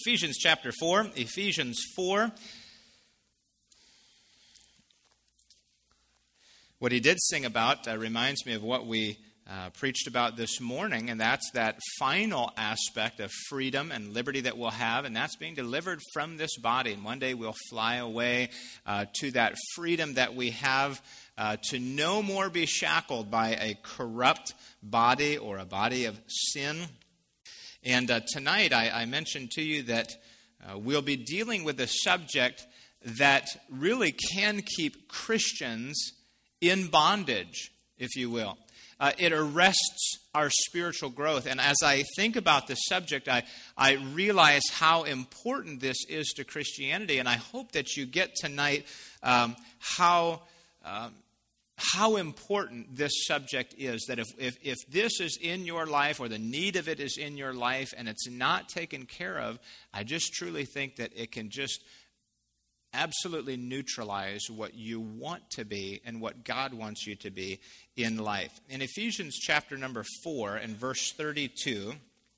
Ephesians chapter 4. Ephesians 4. What he did sing about reminds me of what we preached about this morning, and that's that final aspect of freedom and liberty that we'll have, and that's being delivered from this body. And one day we'll fly away to that freedom that we have to no more be shackled by a corrupt body or a body of sin. And tonight I mentioned to you that we'll be dealing with a subject that really can keep Christians in bondage, if you will. It arrests our spiritual growth. And as I think about this subject, I realize how important this is to Christianity. And I hope that you get tonight how important this subject is. That if this is in your life, or the need of it is in your life, and it's not taken care of, I just truly think that it can just absolutely neutralize what you want to be and what God wants you to be in life. In Ephesians chapter number 4 and verse 32,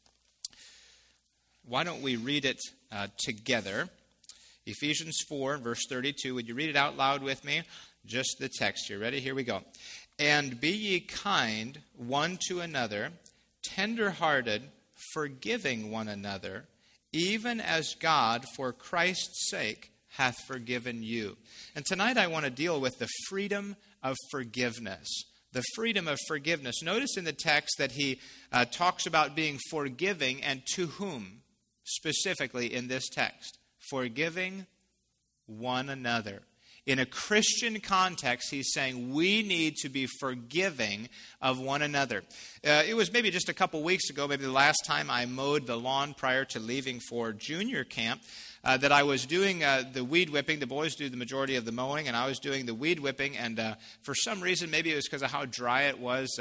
why don't we read it together? Ephesians 4 verse 32. Would you read it out loud with me? Just the text here. Ready? Here we go. And be ye kind one to another, tender-hearted, forgiving one another, even as God for Christ's sake hath forgiven you. And tonight I want to deal with the freedom of forgiveness. The freedom of forgiveness. Notice in the text that he talks about being forgiving, and to whom specifically in this text? Forgiving one another. In a Christian context, he's saying we need to be forgiving of one another. It was maybe just a couple weeks ago, maybe the last time I mowed the lawn prior to leaving for junior camp, that I was doing the weed whipping. The boys do the majority of the mowing, and I was doing the weed whipping. And for some reason, maybe it was because of how dry it was,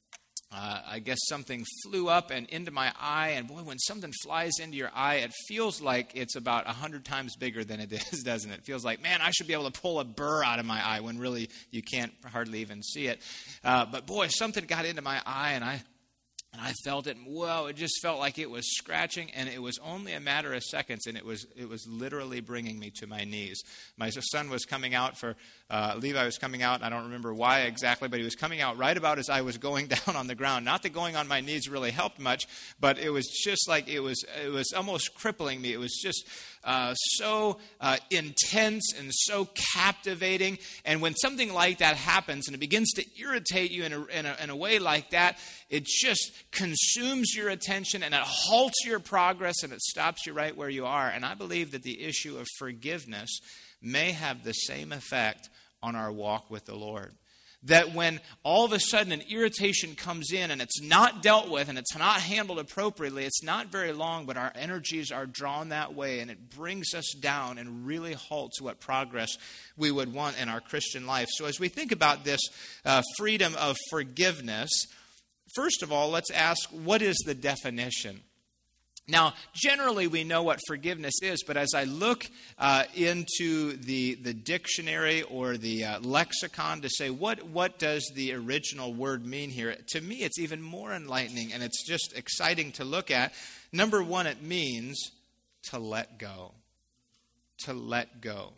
I guess something flew up and into my eye. And boy, when something flies into your eye, it feels like it's about 100 times bigger than it is, doesn't it? It feels like, man, I should be able to pull a burr out of my eye, when really you can't hardly even see it. But boy, something got into my eye, and I felt it. Whoa, it just felt like it was scratching, and it was only a matter of seconds, and it was literally bringing me to my knees. My son was coming out for Levi was coming out. I don't remember why exactly, but he was coming out right about as I was going down on the ground. Not that going on my knees really helped much, but it was just like it was almost crippling me. It was just so intense and so captivating. And when something like that happens and it begins to irritate you in a way like that, it just consumes your attention, and it halts your progress, and it stops you right where you are. And I believe that the issue of forgiveness may have the same effect on our walk with the Lord. That when all of a sudden an irritation comes in and it's not dealt with and it's not handled appropriately, it's not very long, but our energies are drawn that way, and it brings us down and really halts what progress we would want in our Christian life. So as we think about this freedom of forgiveness, first of all, let's ask, what is the definition? Now, generally we know what forgiveness is, but as I look into the dictionary or the lexicon to say what does the original word mean here, to me it's even more enlightening, and it's just exciting to look at. Number one, it means to let go. To let go.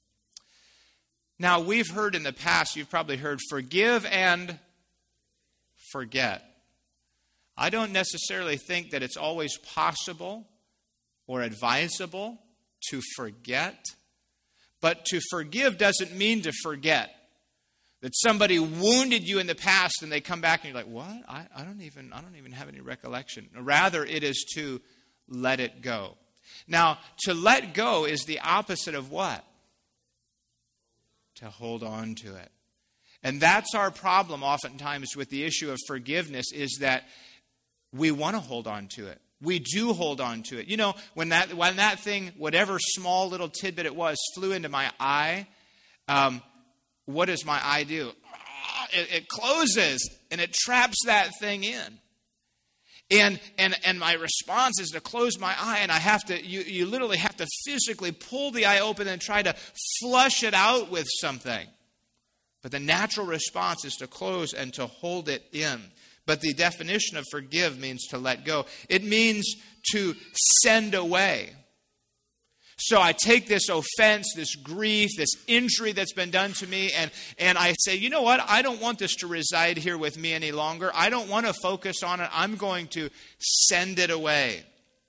Now, we've heard in the past, you've probably heard forgive and forget. I don't necessarily think that it's always possible or advisable to forget, but to forgive doesn't mean to forget. That somebody wounded you in the past and they come back and you're like, what? I don't even have any recollection. Rather, it is to let it go. Now, to let go is the opposite of what? To hold on to it. And that's our problem oftentimes with the issue of forgiveness, is that we want to hold on to it. We do hold on to it. You know, when that thing, whatever small little tidbit it was, flew into my eye, what does my eye do? It closes and it traps that thing in. And my response is to close my eye, and I have to, you literally have to physically pull the eye open and try to flush it out with something. But the natural response is to close and to hold it in. But the definition of forgive means to let go. It means to send away. So I take this offense, this grief, this injury that's been done to me, and I say, you know what? I don't want this to reside here with me any longer. I don't want to focus on it. I'm going to send it away.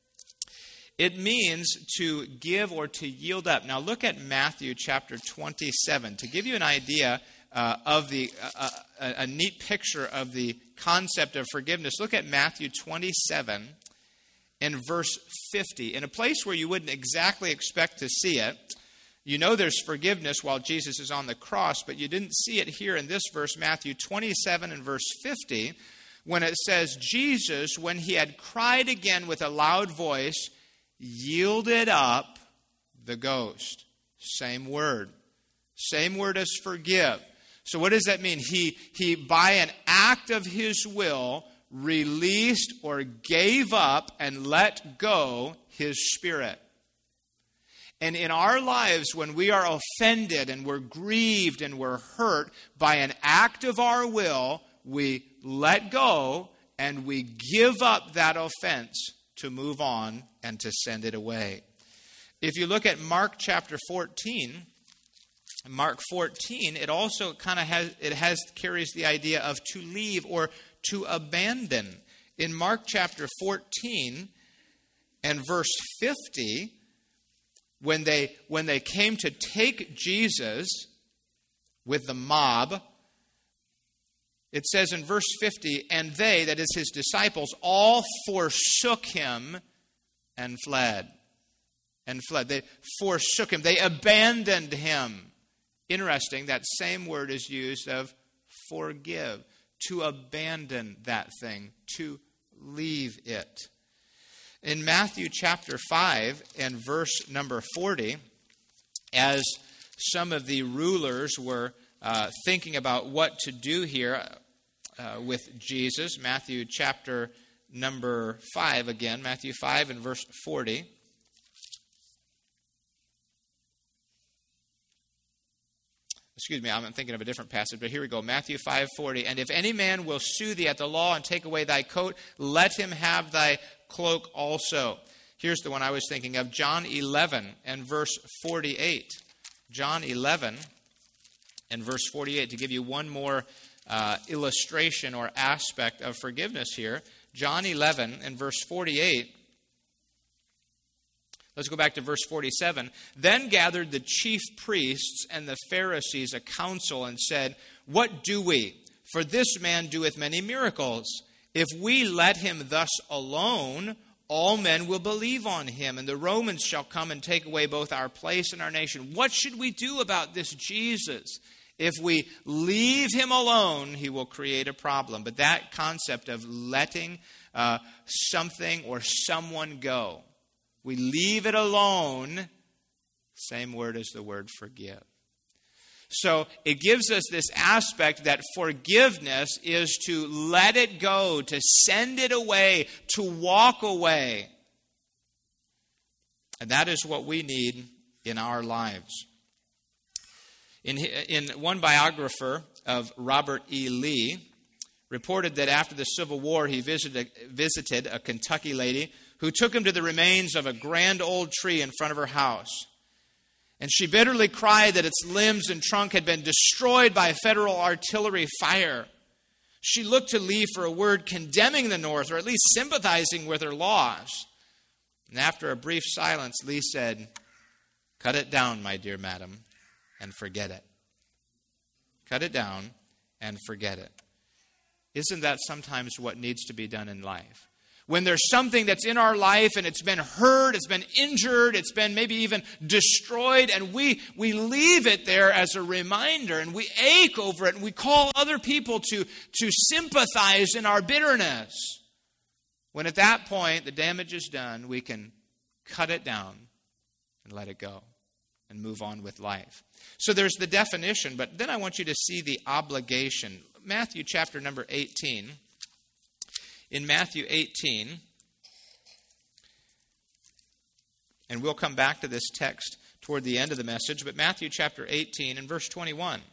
It means to give or to yield up. Now look at Matthew chapter 27 to give you an idea of a neat picture of the concept of forgiveness. Look at Matthew 27 and verse 50. In a place where you wouldn't exactly expect to see it, you know there's forgiveness while Jesus is on the cross, but you didn't see it here in this verse, Matthew 27 and verse 50, when it says, Jesus, when he had cried again with a loud voice, yielded up the ghost. Same word. Same word as forgive. So what does that mean? He by an act of his will, released or gave up and let go his spirit. And in our lives, when we are offended and we're grieved and we're hurt, by an act of our will, we let go and we give up that offense to move on and to send it away. If you look at Mark chapter 14, Mark 14, it also kind of carries the idea of to leave or to abandon. In Mark chapter 14 and verse 50, when they came to take Jesus with the mob, it says in verse 50, and they, that is his disciples, all forsook him and fled. They forsook him. They abandoned him. Interesting, that same word is used of forgive. To abandon that thing, to leave it. In Matthew chapter 5 and verse number 40, as some of the rulers were thinking about what to do here with Jesus, Matthew chapter number 5 again, Matthew 5 and verse 40. Excuse me, I'm thinking of a different passage, but here we go. Matthew 5:40. And if any man will sue thee at the law and take away thy coat, let him have thy cloak also. Here's the one I was thinking of. John 11 and verse 48. John 11 and verse 48. To give you one more illustration or aspect of forgiveness here. John 11 and verse 48. Let's go back to verse 47. Then gathered the chief priests and the Pharisees a council and said, what do we? For this man doeth many miracles. If we let him thus alone, all men will believe on him, and the Romans shall come and take away both our place and our nation. What should we do about this Jesus? If we leave him alone, he will create a problem. But that concept of letting something or someone go, we leave it alone, same word as the word forgive. So it gives us this aspect that forgiveness is to let it go, to send it away, to walk away. And that is what we need in our lives. In one biographer of Robert E. Lee, reported that after the Civil War he visited a Kentucky lady who took him to the remains of a grand old tree in front of her house. And she bitterly cried that its limbs and trunk had been destroyed by federal artillery fire. She looked to Lee for a word condemning the North, or at least sympathizing with her loss. And after a brief silence, Lee said, cut it down, my dear madam, and forget it. Cut it down and forget it. Isn't that sometimes what needs to be done in life? When there's something that's in our life and it's been hurt, it's been injured, it's been maybe even destroyed, and we leave it there as a reminder, and we ache over it, and we call other people to sympathize in our bitterness. When at that point the damage is done, we can cut it down and let it go and move on with life. So there's the definition, but then I want you to see the obligation. Matthew chapter number 18. In Matthew 18, and we'll come back to this text toward the end of the message, but Matthew chapter 18 and verse 21.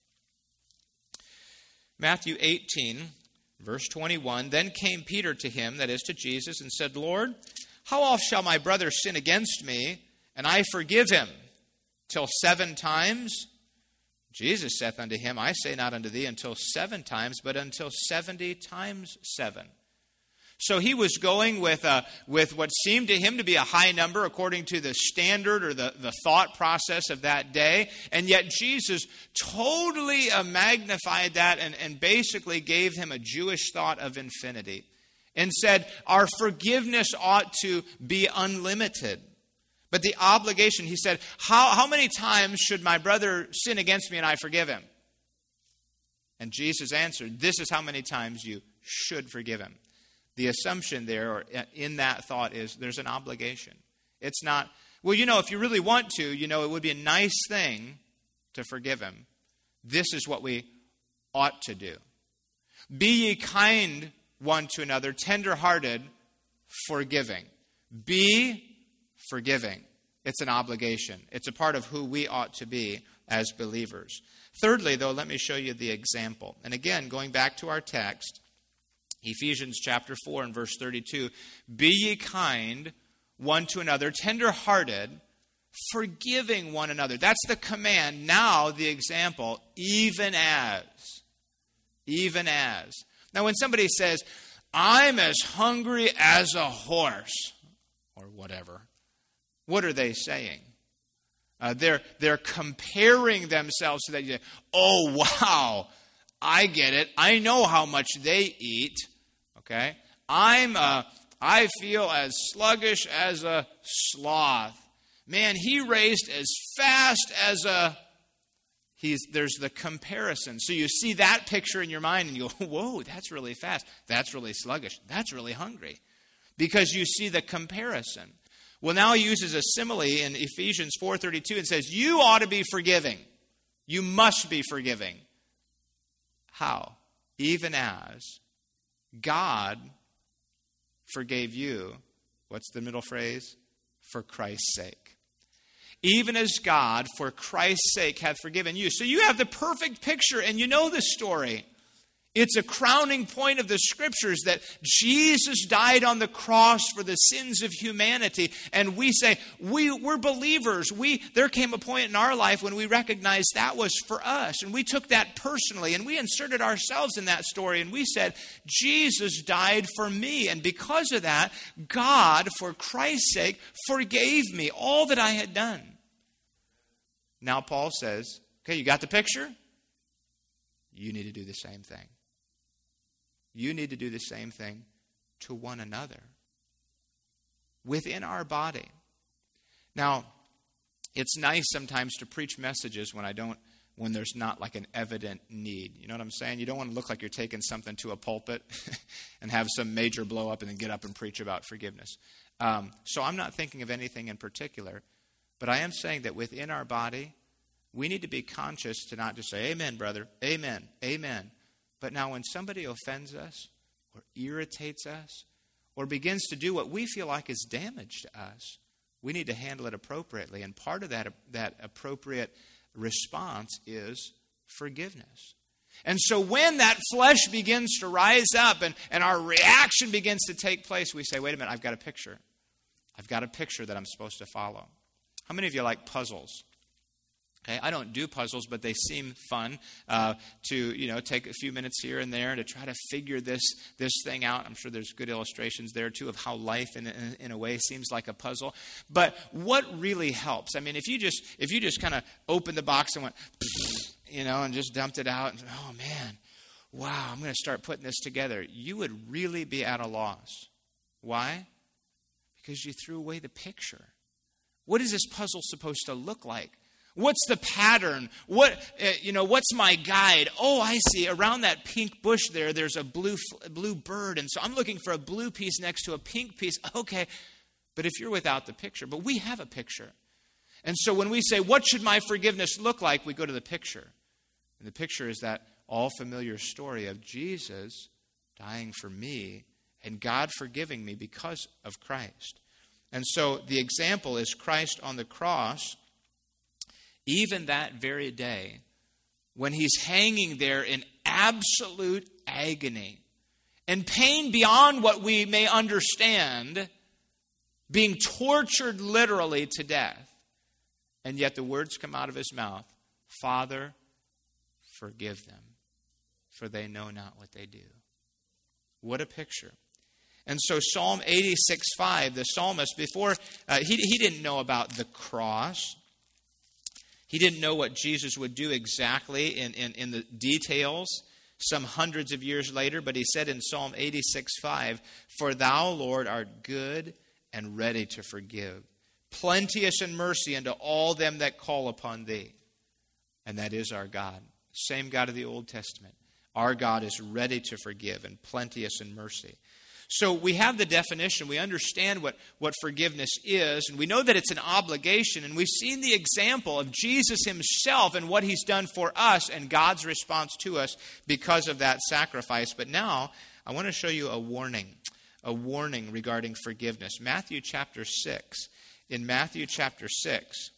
Matthew 18, verse 21, then came Peter to him, that is to Jesus, and said, Lord, how oft shall my brother sin against me, and I forgive him till 7 times? Jesus saith unto him, I say not unto thee until 7 times, but until 70 times 7. So he was going with what seemed to him to be a high number according to the standard or the thought process of that day. And yet Jesus totally magnified that and basically gave him a Jewish thought of infinity. And said, our forgiveness ought to be unlimited. But the obligation, he said, how many times should my brother sin against me and I forgive him? And Jesus answered, this is how many times you should forgive him. The assumption there, or in that thought, is there's an obligation. It's not, well, if you really want to, it would be a nice thing to forgive him. This is what we ought to do. Be ye kind one to another, tender-hearted, forgiving. Be forgiving. It's an obligation. It's a part of who we ought to be as believers. Thirdly, though, let me show you the example. And again, going back to our text, Ephesians chapter 4 and verse 32, be ye kind one to another, tender-hearted, forgiving one another. That's the command. Now the example, even as. Even as. Now when somebody says, I'm as hungry as a horse, or whatever, what are they saying? They're comparing themselves to that. Oh, wow, I get it. I know how much they eat. Okay? I feel as sluggish as a sloth. Man, he raised as fast as a... There's the comparison. So you see that picture in your mind and you go, whoa, that's really fast. That's really sluggish. That's really hungry. Because you see the comparison. Well, now he uses a simile in Ephesians 4:32 and says, you ought to be forgiving. You must be forgiving. How? Even as God forgave you. What's the middle phrase? For Christ's sake. Even as God, for Christ's sake, hath forgiven you. So you have the perfect picture, and you know the story. It's a crowning point of the Scriptures that Jesus died on the cross for the sins of humanity. And we say, we're believers. There came a point in our life when we recognized that was for us. And we took that personally, and we inserted ourselves in that story. And we said, Jesus died for me. And because of that, God, for Christ's sake, forgave me all that I had done. Now Paul says, okay, you got the picture? You need to do the same thing. You need to do the same thing to one another within our body. Now, it's nice sometimes to preach messages when there's not like an evident need. You know what I'm saying? You don't want to look like you're taking something to a pulpit and have some major blow up and then get up and preach about forgiveness. So I'm not thinking of anything in particular, but I am saying that within our body, we need to be conscious to not just say, amen, brother, amen, amen. But now when somebody offends us or irritates us or begins to do what we feel like is damage to us, we need to handle it appropriately. And part of that appropriate response is forgiveness. And so when that flesh begins to rise up and our reaction begins to take place, we say, wait a minute, I've got a picture. I've got a picture that I'm supposed to follow. How many of you like puzzles? Okay, I don't do puzzles, but they seem fun to take a few minutes here and there to try to figure this thing out. I'm sure there's good illustrations there too of how life in a way seems like a puzzle. But what really helps? I mean, if you just kind of opened the box and went, and just dumped it out, and oh man, wow, I'm going to start putting this together, you would really be at a loss. Why? Because you threw away the picture. What is this puzzle supposed to look like? What's the pattern? What's my guide? Oh, I see. Around that pink bush there's a blue bird. And so I'm looking for a blue piece next to a pink piece. Okay. But if you're without the picture, but we have a picture. And so when we say, what should my forgiveness look like? We go to the picture. And the picture is that all familiar story of Jesus dying for me and God forgiving me because of Christ. And so the example is Christ on the cross. Even that very day, when he's hanging there in absolute agony and pain beyond what we may understand, being tortured literally to death. And yet the words come out of his mouth, Father, forgive them, for they know not what they do. What a picture. And so Psalm 86:5, the psalmist, before, he didn't know about the cross. He didn't know what Jesus would do exactly in the details some hundreds of years later, but he said in Psalm 86:5, For thou, Lord, art good and ready to forgive, plenteous in mercy unto all them that call upon thee. And that is our God. Same God of the Old Testament. Our God is ready to forgive and plenteous in mercy. So we have the definition. We understand what forgiveness is, and we know that it's an obligation. And we've seen the example of Jesus himself and what he's done for us and God's response to us because of that sacrifice. But now I want to show you a warning regarding forgiveness. Matthew chapter 6. In Matthew chapter 6,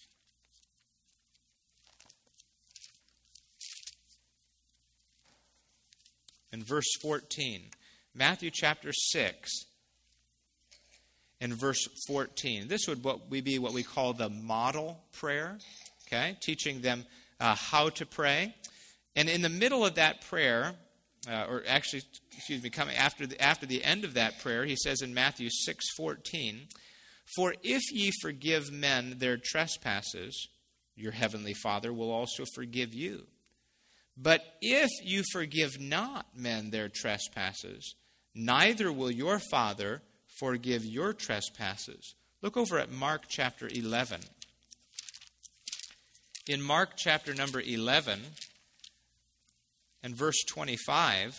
in verse 14. Matthew chapter 6 and verse 14. This would be what we call the model prayer, okay? Teaching them how to pray. And in the middle of that prayer, coming after the end of that prayer, he says in Matthew 6:14, For if ye forgive men their trespasses, your heavenly Father will also forgive you. But if you forgive not men their trespasses, neither will your Father forgive your trespasses. Look over at Mark chapter 11. In Mark chapter number 11 and verse 25,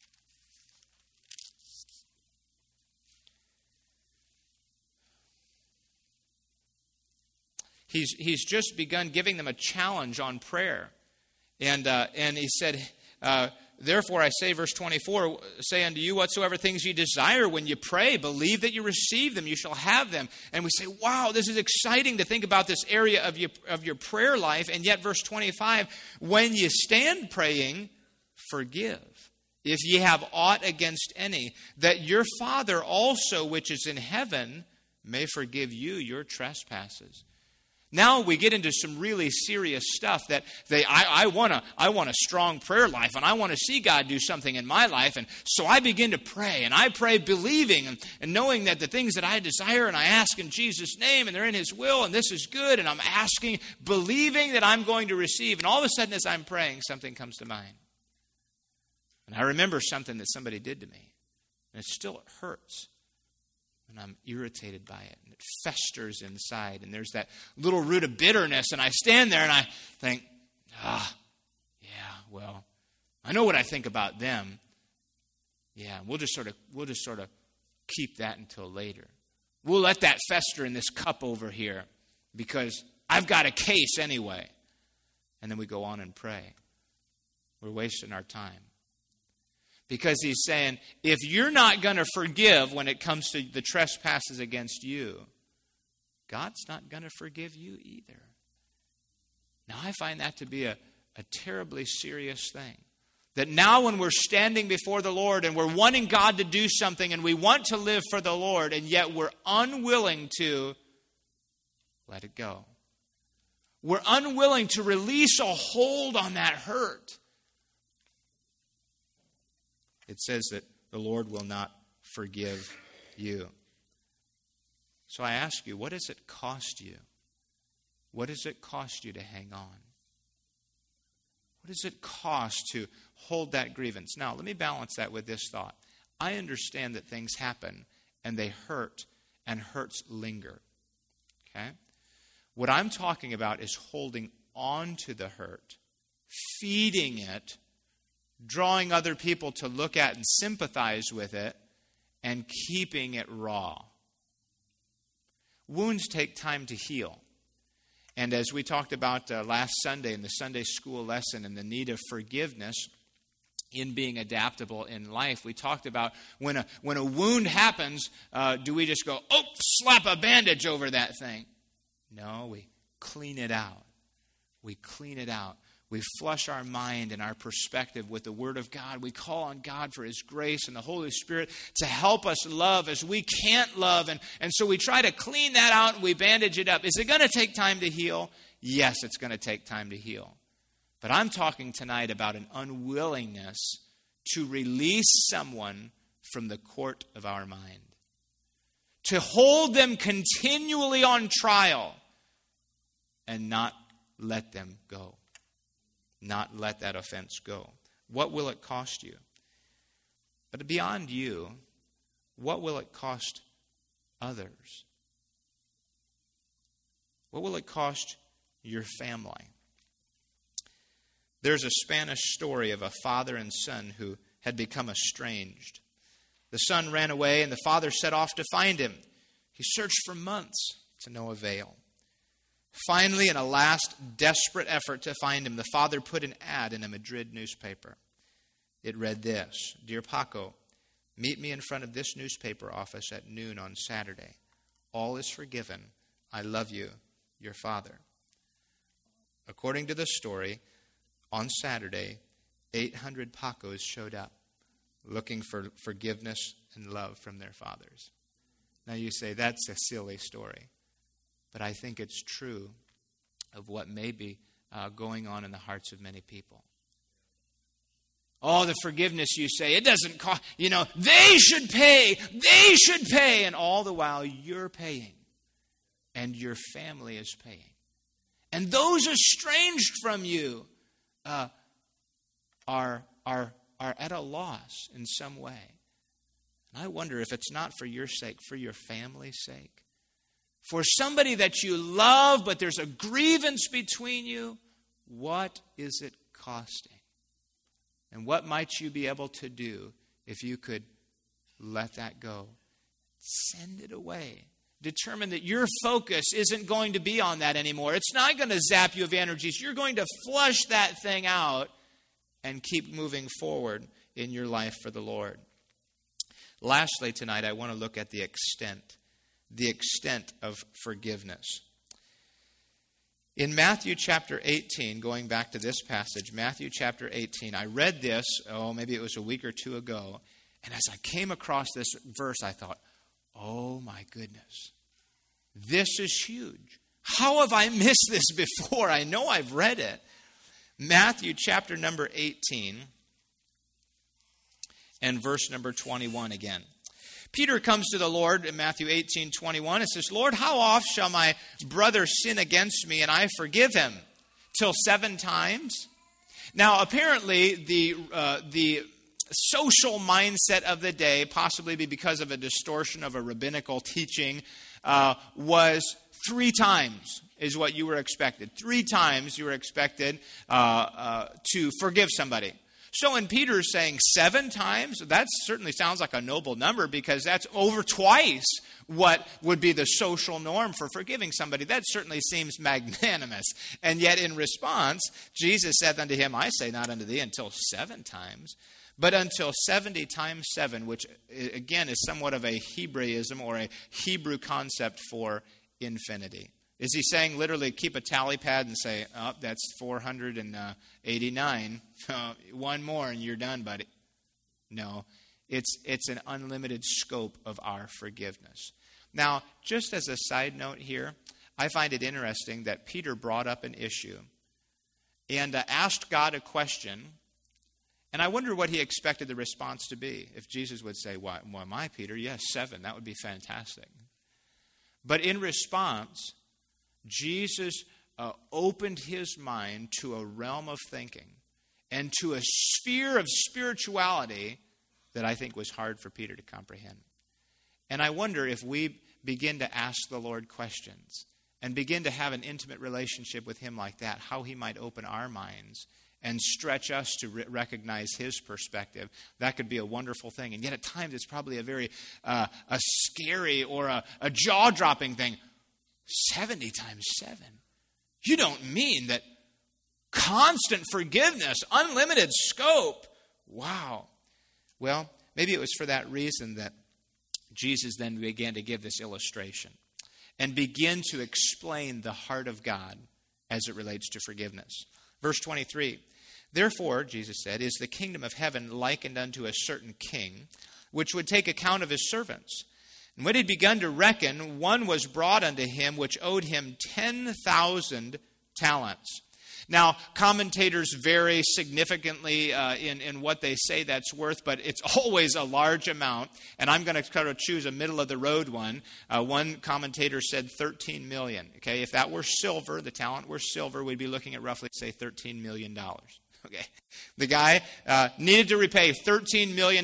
he's just begun giving them a challenge on prayer. And he said, Therefore I say, verse 24, say unto you whatsoever things ye desire when you pray, believe that you receive them, you shall have them. And we say, wow, this is exciting to think about this area of your prayer life. And yet verse 25, when you stand praying, forgive, if ye have aught against any, that your Father also which is in heaven may forgive you your trespasses. Now we get into some really serious stuff that I want a strong prayer life, and I want to see God do something in my life. And so I begin to pray, and I pray believing and knowing that the things that I desire and I ask in Jesus' name, and they're in his will, and this is good, and I'm asking, believing that I'm going to receive. And all of a sudden as I'm praying, something comes to mind. And I remember something that somebody did to me, and it hurts. And I'm irritated by it, and it festers inside, and there's that little root of bitterness, and I stand there and I think, well, I know what I think about them. Yeah, we'll just sort of keep that until later. We'll let that fester in this cup over here because I've got a case anyway. And then we go on and pray. We're wasting our time. Because he's saying, if you're not going to forgive when it comes to the trespasses against you, God's not going to forgive you either. Now, I find that to be a terribly serious thing. That now when we're standing before the Lord and we're wanting God to do something and we want to live for the Lord, and yet we're unwilling to let it go. We're unwilling to release a hold on that hurt. It says that the Lord will not forgive you. So I ask you, what does it cost you? What does it cost you to hang on? What does it cost to hold that grievance? Now, let me balance that with this thought. I understand that things happen and they hurt, and hurts linger. Okay? What I'm talking about is holding on to the hurt, feeding it, drawing other people to look at and sympathize with it, and keeping it raw. Wounds take time to heal. And as we talked about last Sunday in the Sunday school lesson and the need of forgiveness in being adaptable in life, we talked about when a wound happens, do we just go, slap a bandage over that thing? No, we clean it out. We clean it out. We flush our mind and our perspective with the Word of God. We call on God for His grace and the Holy Spirit to help us love as we can't love. And so we try to clean that out and we bandage it up. Is it going to take time to heal? Yes, it's going to take time to heal. But I'm talking tonight about an unwillingness to release someone from the court of our mind. To hold them continually on trial and not let them go. Not let that offense go. What will it cost you? But beyond you, what will it cost others? What will it cost your family? There's a Spanish story of a father and son who had become estranged. The son ran away and the father set off to find him. He searched for months to no avail. Finally, in a last desperate effort to find him, the father put an ad in a Madrid newspaper. It read this: "Dear Paco, meet me in front of this newspaper office at noon on Saturday. All is forgiven. I love you, your father." According to the story, on Saturday, 800 Pacos showed up looking for forgiveness and love from their fathers. Now you say, that's a silly story. But I think it's true of what may be going on in the hearts of many people. Oh, the forgiveness, you say, it doesn't cost, they should pay. And all the while you're paying and your family is paying. And those estranged from you are at a loss in some way. And I wonder if it's not for your sake, for your family's sake. For somebody that you love, but there's a grievance between you, what is it costing? And what might you be able to do if you could let that go? Send it away. Determine that your focus isn't going to be on that anymore. It's not going to zap you of energies. You're going to flush that thing out and keep moving forward in your life for the Lord. Lastly, tonight, I want to look at the extent of forgiveness. In Matthew chapter 18, going back to this passage, Matthew chapter 18, I read this, maybe it was a week or two ago, and as I came across this verse, I thought, oh my goodness, this is huge. How have I missed this before? I know I've read it. Matthew chapter number 18 and verse number 21 again. Peter comes to the Lord in Matthew 18:21 and says, "Lord, how oft shall my brother sin against me and I forgive him? Till 7 times?" Now, apparently, the social mindset of the day, possibly because of a distortion of a rabbinical teaching, was 3 times is what you were expected. 3 times you were expected to forgive somebody. So when Peter's saying 7 times, that certainly sounds like a noble number because that's over twice what would be the social norm for forgiving somebody. That certainly seems magnanimous. And yet in response, Jesus said unto him, "I say not unto thee until 7 times, but until 70 times 7, which again is somewhat of a Hebraism or a Hebrew concept for infinity." Is he saying literally keep a tally pad and say, "Oh, that's 489. 1 more and you're done, buddy"? No, it's an unlimited scope of our forgiveness. Now, just as a side note here, I find it interesting that Peter brought up an issue and asked God a question, and I wonder what he expected the response to be. If Jesus would say, "Why, my Peter? Yes, 7. That would be fantastic." But in response, Jesus opened his mind to a realm of thinking and to a sphere of spirituality that I think was hard for Peter to comprehend. And I wonder if we begin to ask the Lord questions and begin to have an intimate relationship with him like that, how he might open our minds and stretch us to recognize his perspective. That could be a wonderful thing. And yet at times it's probably a very a scary or a jaw-dropping thing. 70 times 7. You don't mean that constant forgiveness, unlimited scope. Wow. Well, maybe it was for that reason that Jesus then began to give this illustration and begin to explain the heart of God as it relates to forgiveness. Verse 23, therefore, Jesus said, is the kingdom of heaven likened unto a certain king, which would take account of his servants. And when he had begun to reckon, one was brought unto him which owed him 10,000 talents. Now, commentators vary significantly in what they say that's worth, but it's always a large amount. And I'm going to kind of choose a middle-of-the-road one. One commentator said 13 million. Okay, if that were silver, the talent were silver, we'd be looking at roughly, say, $13 million. Okay, the guy needed to repay $13 million,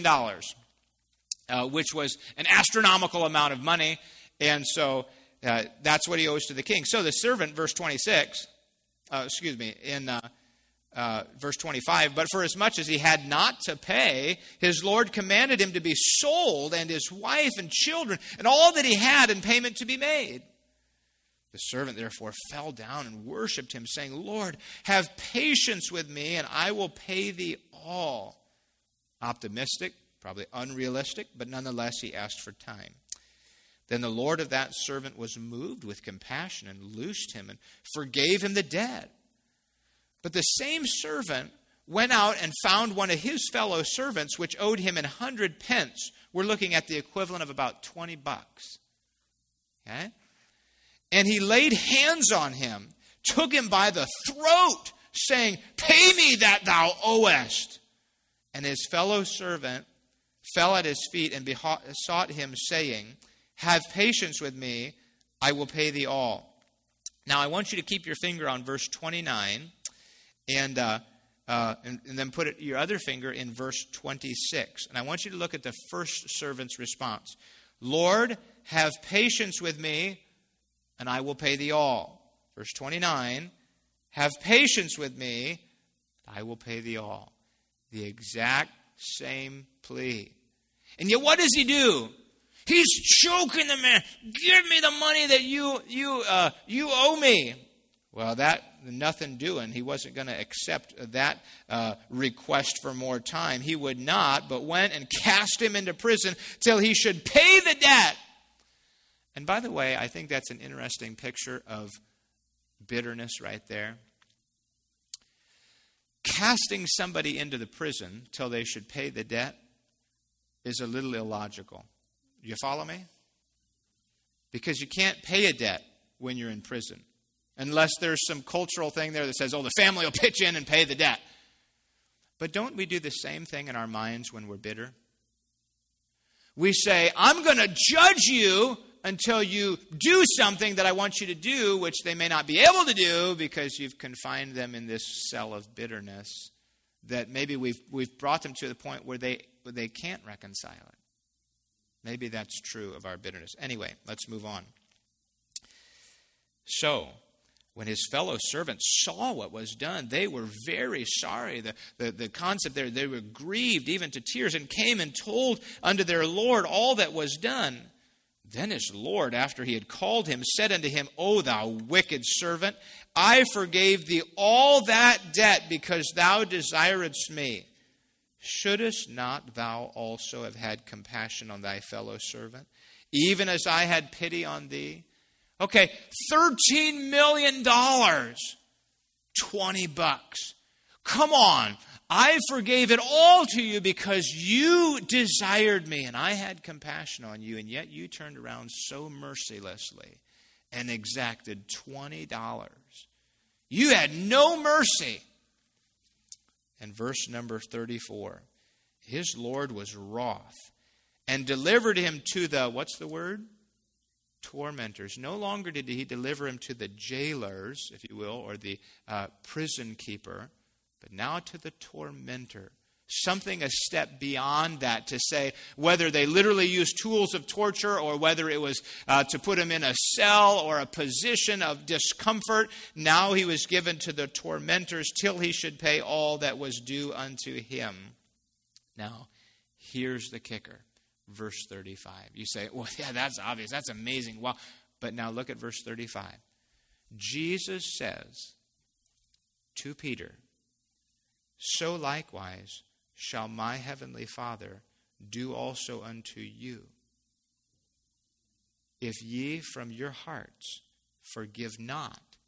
which was an astronomical amount of money. And so that's what he owes to the king. So the servant, verse 26... in verse 25, but for as much as he had not to pay, his Lord commanded him to be sold, and his wife and children, and all that he had in payment to be made. The servant therefore fell down and worshipped him, saying, Lord, have patience with me, and I will pay thee all. Optimistic, probably unrealistic, but nonetheless he asked for time. Then the Lord of that servant was moved with compassion and loosed him and forgave him the debt. But the same servant went out and found one of his fellow servants, which owed him 100 pence. We're looking at the equivalent of about $20. Okay? And he laid hands on him, took him by the throat, saying, pay me that thou owest. And his fellow servant fell at his feet and besought him, saying, have patience with me, I will pay thee all. Now, I want you to keep your finger on verse 29 and then put your other finger in verse 26. And I want you to look at the first servant's response. Lord, have patience with me, and I will pay thee all. Verse 29, have patience with me, I will pay thee all. The exact same plea. And yet what does he do? He's choking the man. Give me the money that you owe me. Well, that nothing doing. He wasn't going to accept that request for more time. He would not, but went and cast him into prison till he should pay the debt. And by the way, I think that's an interesting picture of bitterness right there. Casting somebody into the prison till they should pay the debt is a little illogical. You follow me? Because you can't pay a debt when you're in prison. Unless there's some cultural thing there that says, oh, the family will pitch in and pay the debt. But don't we do the same thing in our minds when we're bitter? We say, I'm going to judge you until you do something that I want you to do, which they may not be able to do because you've confined them in this cell of bitterness that maybe we've brought them to the point where they can't reconcile it. Maybe that's true of our bitterness. Anyway, let's move on. So, when his fellow servants saw what was done, they were very sorry. The concept there, they were grieved even to tears, and came and told unto their Lord all that was done. Then his Lord, after he had called him, said unto him, O thou wicked servant, I forgave thee all that debt because thou desiredst me. Shouldest not thou also have had compassion on thy fellow servant, even as I had pity on thee? Okay, $13 million, $20. Come on, I forgave it all to you because you desired me, and I had compassion on you, and yet you turned around so mercilessly and exacted $20. You had no mercy. And verse number 34, his Lord was wroth and delivered him to the, what's the word? Tormentors. No longer did he deliver him to the jailers, if you will, or the prison keeper, but now to the tormentor. Something a step beyond that, to say whether they literally used tools of torture or whether it was to put him in a cell or a position of discomfort. Now he was given to the tormentors till he should pay all that was due unto him. Now, here's the kicker. Verse 35. You say, well, yeah, that's obvious. That's amazing. Wow. But now look at verse 35. Jesus says to Peter, so likewise shall my heavenly Father do also unto you, if ye from your hearts forgive not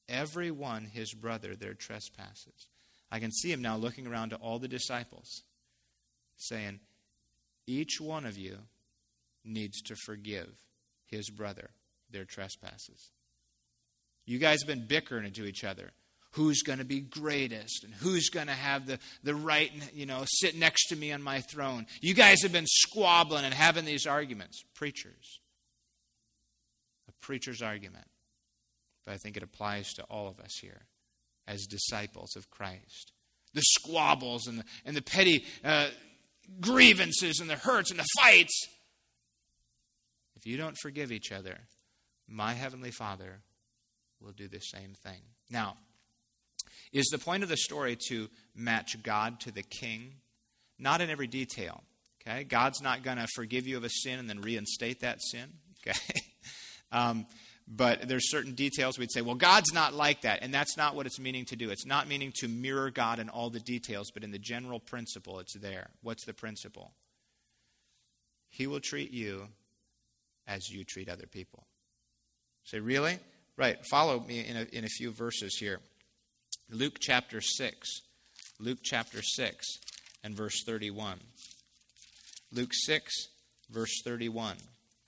every one his brother their trespasses. I can see him now looking around to all the disciples, saying, each one of you needs to forgive his brother their trespasses. You guys have been bickering to each other. Who's going to be greatest? And who's going to have the right, sit next to me on my throne? You guys have been squabbling and having these arguments. Preachers. A preacher's argument. But I think it applies to all of us here as disciples of Christ. The squabbles and the petty grievances and the hurts and the fights. If you don't forgive each other, my Heavenly Father will do the same thing. Now, is the point of the story to match God to the king? Not in every detail. Okay, God's not going to forgive you of a sin and then reinstate that sin. Okay, but there's certain details we'd say, well, God's not like that, and that's not what it's meaning to do. It's not meaning to mirror God in all the details, but in the general principle, it's there. What's the principle? He will treat you as you treat other people. Say, really? Right. Follow me in a few verses here. Luke chapter 6. Luke chapter 6 and verse 31. Luke 6, verse 31.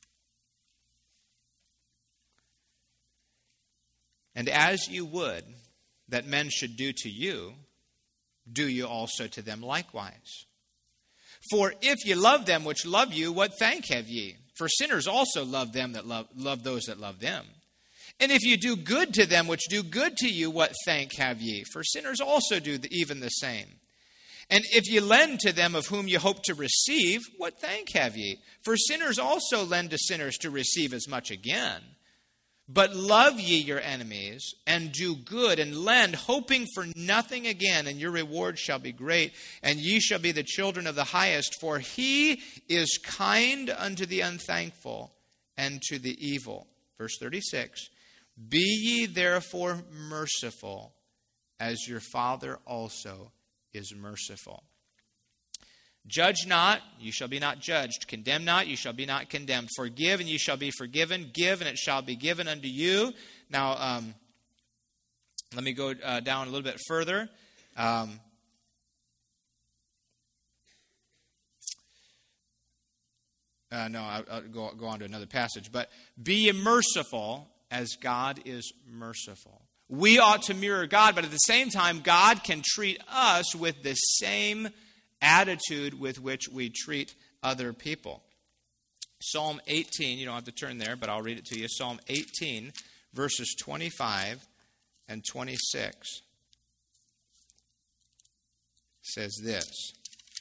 And as you would that men should do to you, do you also to them likewise. For if ye love them which love you, what thank have ye? For sinners also love them that love those that love them. And if you do good to them which do good to you, what thank have ye? For sinners also do even the same. And if ye lend to them of whom ye hope to receive, what thank have ye? For sinners also lend to sinners to receive as much again. But love ye your enemies, and do good, and lend, hoping for nothing again, and your reward shall be great, and ye shall be the children of the highest, for he is kind unto the unthankful and to the evil. Verse 36, be ye therefore merciful, as your Father also is merciful. Judge not, you shall be not judged. Condemn not, you shall be not condemned. Forgive, and you shall be forgiven. Give, and it shall be given unto you. Now, let me go down a little bit further. No, I'll go on to another passage. But be ye merciful, as God is merciful. We ought to mirror God, but at the same time, God can treat us with the same attitude with which we treat other people. Psalm 18, you don't have to turn there, but I'll read it to you. Psalm 18, verses 25 and 26 says this.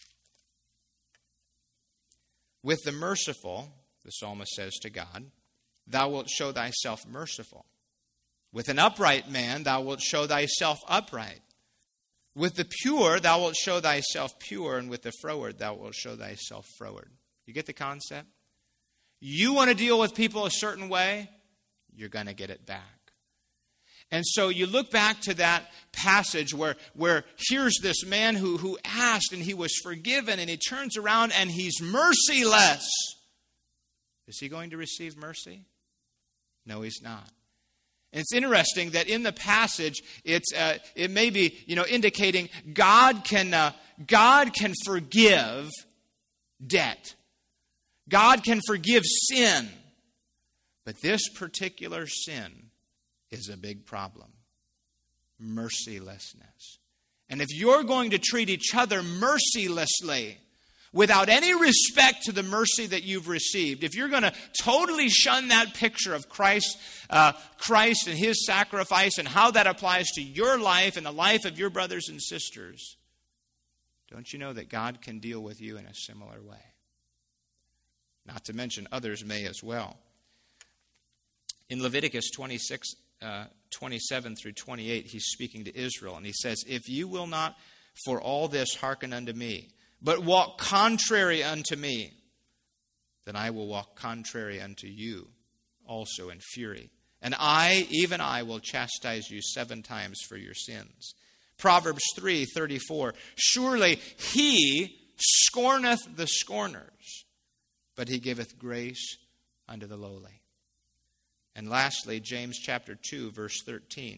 With the merciful, the psalmist says to God, thou wilt show thyself merciful. With an upright man, thou wilt show thyself upright. With the pure, thou wilt show thyself pure, and with the froward, thou wilt show thyself froward. You get the concept? You want to deal with people a certain way, you're going to get it back. And so you look back to that passage where here's this man who asked and he was forgiven, and he turns around and he's merciless. Is he going to receive mercy? No, he's not. And it's interesting that in the passage, it may be indicating God can forgive debt. God can forgive sin. But this particular sin is a big problem. Mercilessness. And if you're going to treat each other mercilessly, without any respect to the mercy that you've received, if you're going to totally shun that picture of Christ and his sacrifice and how that applies to your life and the life of your brothers and sisters, don't you know that God can deal with you in a similar way? Not to mention others may as well. In Leviticus 26, 27 through 28, he's speaking to Israel, and he says, if you will not for all this hearken unto me, but walk contrary unto me, then I will walk contrary unto you also in fury. And I, even I, will chastise you 7 times for your sins. Proverbs 3:34, surely he scorneth the scorners, but he giveth grace unto the lowly. And lastly, James chapter 2, verse 13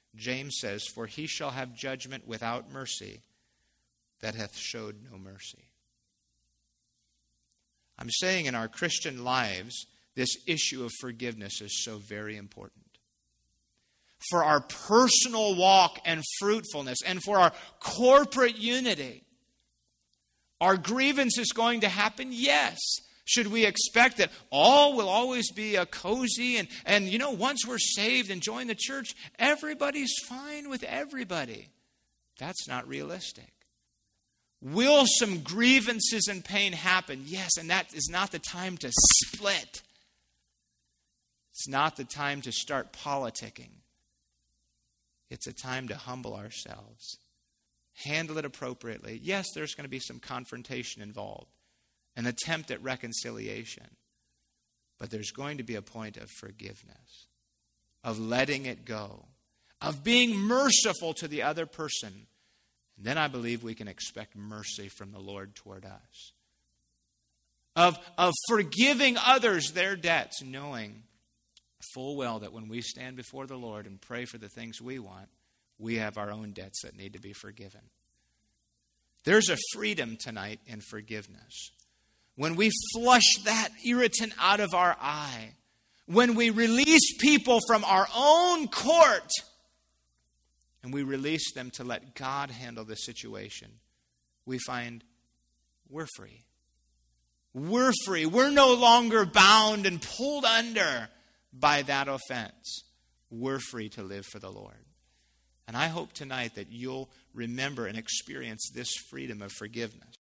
James says, "For he shall have judgment without mercy that hath showed no mercy." I'm saying in our Christian lives, this issue of forgiveness is so very important. For our personal walk and fruitfulness, and for our corporate unity. Are grievances going to happen? Yes. Should we expect that all will always be a cozy and once we're saved and join the church, everybody's fine with everybody? That's not realistic. Will some grievances and pain happen? Yes, and that is not the time to split. It's not the time to start politicking. It's a time to humble ourselves. Handle it appropriately. Yes, there's going to be some confrontation involved, an attempt at reconciliation. But there's going to be a point of forgiveness, of letting it go, of being merciful to the other person. And then I believe we can expect mercy from the Lord toward us. Of forgiving others their debts, knowing full well that when we stand before the Lord and pray for the things we want, we have our own debts that need to be forgiven. There's a freedom tonight in forgiveness. When we flush that irritant out of our eye, when we release people from our own court, and we release them to let God handle the situation, we find we're free. We're free. We're no longer bound and pulled under by that offense. We're free to live for the Lord. And I hope tonight that you'll remember and experience this freedom of forgiveness.